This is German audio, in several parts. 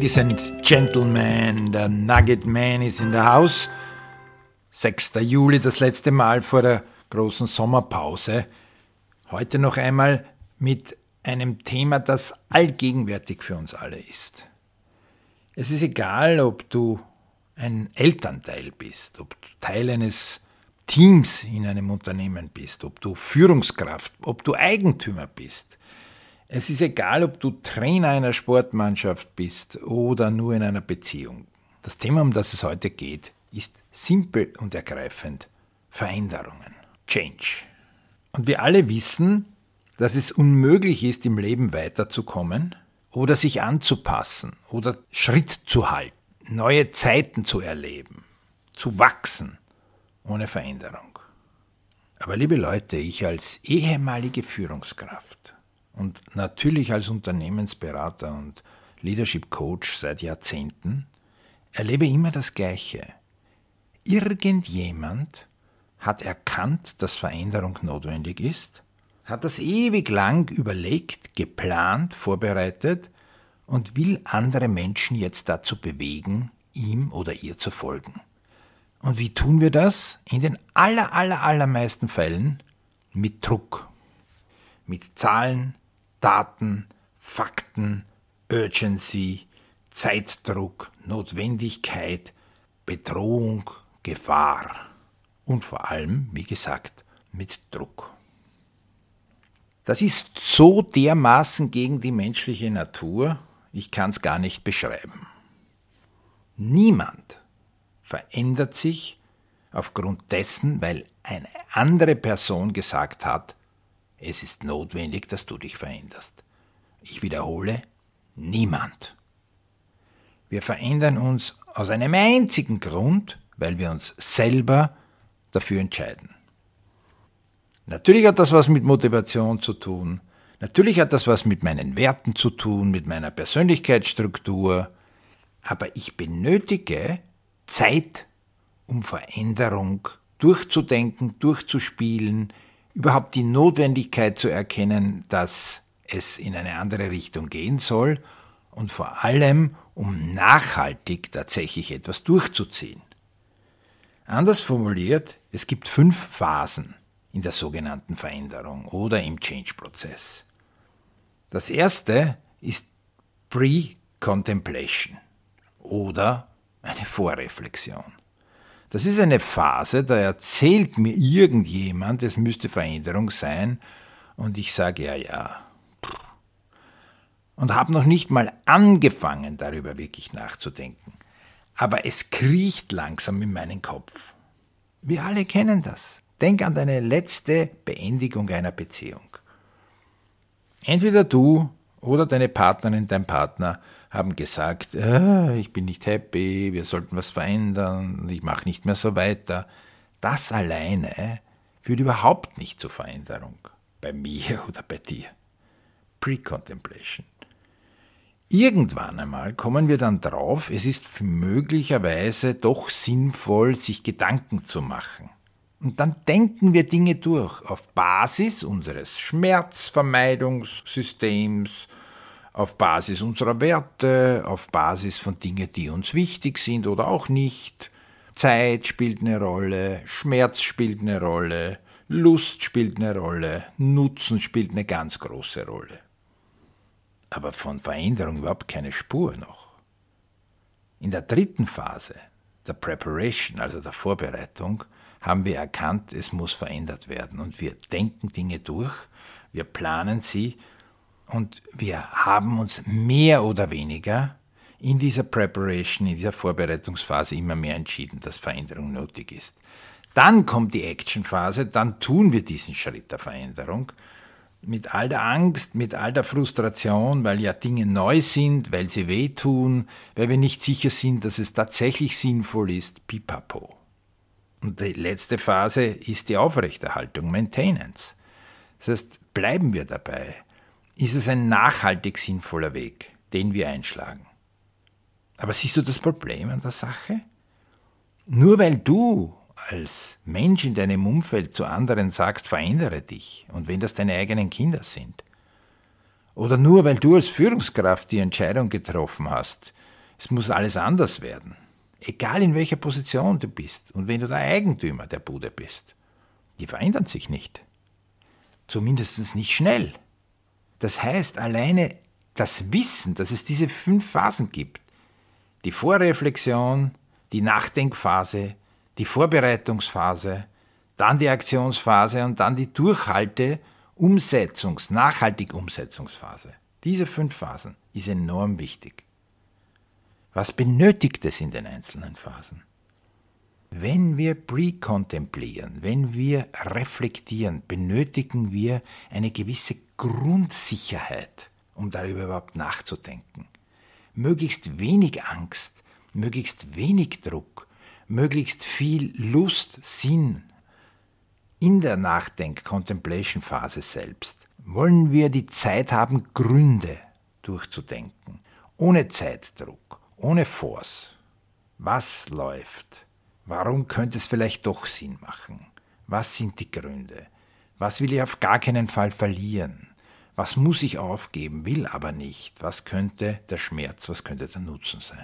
Ladies and Gentlemen, der Nugget Man is in the house. 6. Juli, das letzte Mal vor der großen Sommerpause. Heute noch einmal mit einem Thema, das allgegenwärtig für uns alle ist. Es ist egal, ob du ein Elternteil bist, ob du Teil eines Teams in einem Unternehmen bist, ob du Führungskraft, ob du Eigentümer bist. Es ist egal, ob du Trainer einer Sportmannschaft bist oder nur in einer Beziehung. Das Thema, um das es heute geht, ist simpel und ergreifend Veränderungen. Change. Und wir alle wissen, dass es unmöglich ist, im Leben weiterzukommen oder sich anzupassen oder Schritt zu halten, neue Zeiten zu erleben, zu wachsen ohne Veränderung. Aber liebe Leute, ich als ehemalige Führungskraft und natürlich als Unternehmensberater und Leadership Coach seit Jahrzehnten erlebe immer das Gleiche. Irgendjemand hat erkannt, dass Veränderung notwendig ist, hat das ewig lang überlegt, geplant, vorbereitet und will andere Menschen jetzt dazu bewegen, ihm oder ihr zu folgen. Und wie tun wir das? In den allermeisten Fällen mit Druck. Mit Zahlen, Daten, Fakten, Urgency, Zeitdruck, Notwendigkeit, Bedrohung, Gefahr und vor allem, wie gesagt, mit Druck. Das ist so dermaßen gegen die menschliche Natur, ich kann es gar nicht beschreiben. Niemand verändert sich aufgrund dessen, weil eine andere Person gesagt hat, es ist notwendig, dass du dich veränderst. Ich wiederhole, niemand. Wir verändern uns aus einem einzigen Grund, weil wir uns selber dafür entscheiden. Natürlich hat das was mit Motivation zu tun, natürlich hat das was mit meinen Werten zu tun, mit meiner Persönlichkeitsstruktur, aber ich benötige Zeit, um Veränderung durchzudenken, durchzuspielen, überhaupt die Notwendigkeit zu erkennen, dass es in eine andere Richtung gehen soll und vor allem, um nachhaltig tatsächlich etwas durchzuziehen. Anders formuliert, es gibt 5 Phasen in der sogenannten Veränderung oder im Change-Prozess. Das erste ist Pre-Contemplation oder eine Vorreflexion. Das ist eine Phase, da erzählt mir irgendjemand, es müsste Veränderung sein und ich sage ja. Und habe noch nicht mal angefangen, darüber wirklich nachzudenken. Aber es kriecht langsam in meinen Kopf. Wir alle kennen das. Denk an deine letzte Beendigung einer Beziehung. Entweder du oder deine Partnerin, dein Partner haben gesagt, ich bin nicht happy, wir sollten was verändern, ich mache nicht mehr so weiter. Das alleine führt überhaupt nicht zur Veränderung, bei mir oder bei dir. Pre-Contemplation. Irgendwann einmal kommen wir dann drauf, es ist möglicherweise doch sinnvoll, sich Gedanken zu machen. Und dann denken wir Dinge durch auf Basis unseres Schmerzvermeidungssystems, auf Basis unserer Werte, auf Basis von Dingen, die uns wichtig sind oder auch nicht. Zeit spielt eine Rolle, Schmerz spielt eine Rolle, Lust spielt eine Rolle, Nutzen spielt eine ganz große Rolle. Aber von Veränderung überhaupt keine Spur noch. In der dritten Phase, der Preparation, also der Vorbereitung, haben wir erkannt, es muss verändert werden. Und wir denken Dinge durch, wir planen sie und wir haben uns mehr oder weniger in dieser Preparation, in dieser Vorbereitungsphase immer mehr entschieden, dass Veränderung nötig ist. Dann kommt die Actionphase, dann tun wir diesen Schritt der Veränderung mit all der Angst, mit all der Frustration, weil ja Dinge neu sind, weil sie wehtun, weil wir nicht sicher sind, dass es tatsächlich sinnvoll ist, pipapo. Und die letzte Phase ist die Aufrechterhaltung, Maintenance. Das heißt, bleiben wir dabei. Ist es ein nachhaltig sinnvoller Weg, den wir einschlagen? Aber siehst du das Problem an der Sache? Nur weil du als Mensch in deinem Umfeld zu anderen sagst, verändere dich, und wenn das deine eigenen Kinder sind, oder nur weil du als Führungskraft die Entscheidung getroffen hast, Es muss alles anders werden. Egal in welcher Position du bist und wenn du der Eigentümer der Bude bist. Die verändern sich nicht. Zumindest nicht schnell. Das heißt, alleine das Wissen, dass es diese 5 Phasen gibt, die Vorreflexion, die Nachdenkphase, die Vorbereitungsphase, dann die Aktionsphase und dann die nachhaltige Umsetzungsphase. Diese 5 Phasen ist enorm wichtig. Was benötigt es in den einzelnen Phasen? Wenn wir präkontemplieren, wenn wir reflektieren, benötigen wir eine gewisse Grundsicherheit, um darüber überhaupt nachzudenken. Möglichst wenig Angst, möglichst wenig Druck, möglichst viel Lust, Sinn. In der Contemplation-Phase selbst wollen wir die Zeit haben, Gründe durchzudenken, ohne Zeitdruck, ohne Force. Was läuft? Warum könnte es vielleicht doch Sinn machen? Was sind die Gründe? Was will ich auf gar keinen Fall verlieren? Was muss ich aufgeben, will aber nicht? Was könnte der Schmerz, was könnte der Nutzen sein?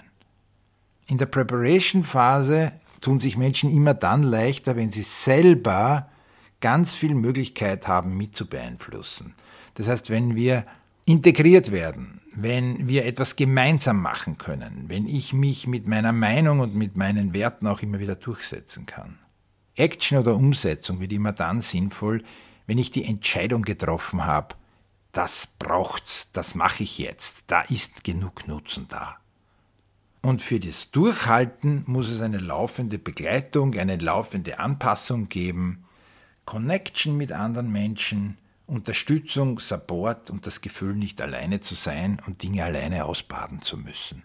In der Preparation-Phase tun sich Menschen immer dann leichter, wenn sie selber ganz viel Möglichkeit haben, mit zu beeinflussen. Das heißt, wenn wir integriert werden, wenn wir etwas gemeinsam machen können, wenn ich mich mit meiner Meinung und mit meinen Werten auch immer wieder durchsetzen kann. Action oder Umsetzung wird immer dann sinnvoll, wenn ich die Entscheidung getroffen habe, das braucht's, das mache ich jetzt, da ist genug Nutzen da. Und für das Durchhalten muss es eine laufende Begleitung, eine laufende Anpassung geben, Connection mit anderen Menschen, Unterstützung, Support und das Gefühl, nicht alleine zu sein und Dinge alleine ausbaden zu müssen.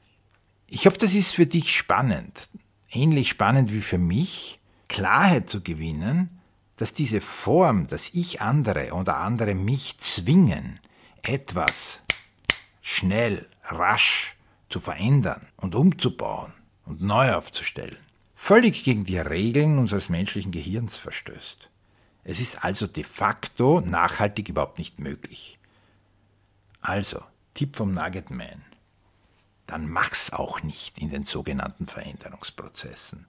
Ich hoffe, das ist für dich spannend, ähnlich spannend wie für mich, Klarheit zu gewinnen, dass diese Form, dass ich andere oder andere mich zwingen, etwas schnell, rasch zu verändern und umzubauen und neu aufzustellen, völlig gegen die Regeln unseres menschlichen Gehirns verstößt. Es ist also de facto nachhaltig überhaupt nicht möglich. Also, Tipp vom Nugget Man. Dann mach's auch nicht in den sogenannten Veränderungsprozessen.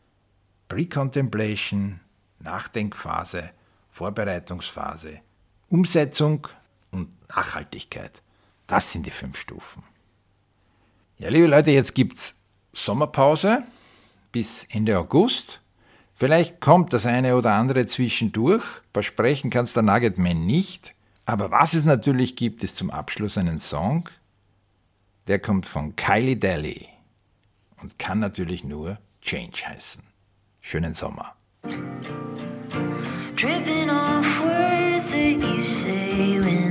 Pre-Contemplation, Nachdenkphase, Vorbereitungsphase, Umsetzung und Nachhaltigkeit. Das sind die 5 Stufen. Ja, liebe Leute, jetzt gibt's Sommerpause bis Ende August. Vielleicht kommt das eine oder andere zwischendurch. Versprechen kann's der Nugget Man nicht. Aber was es natürlich gibt, ist zum Abschluss einen Song. Der kommt von Kylie Daly und kann natürlich nur Change heißen. Schönen Sommer. Dripping off words that you say when